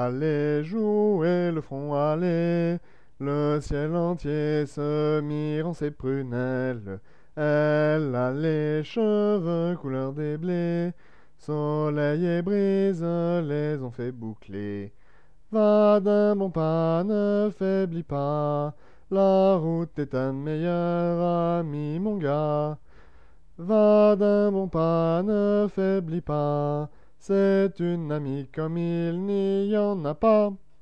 allait jouer le front allait. Le ciel entier se mire en ses prunelles. Elle a les cheveux couleur des blés. Soleil et brise les ont fait boucler. Va d'un bon pas, ne faiblis pas. La route est un meilleur ami, mon gars. Va d'un bon pas, ne faiblis pas. C'est une amie comme il n'y en a pas.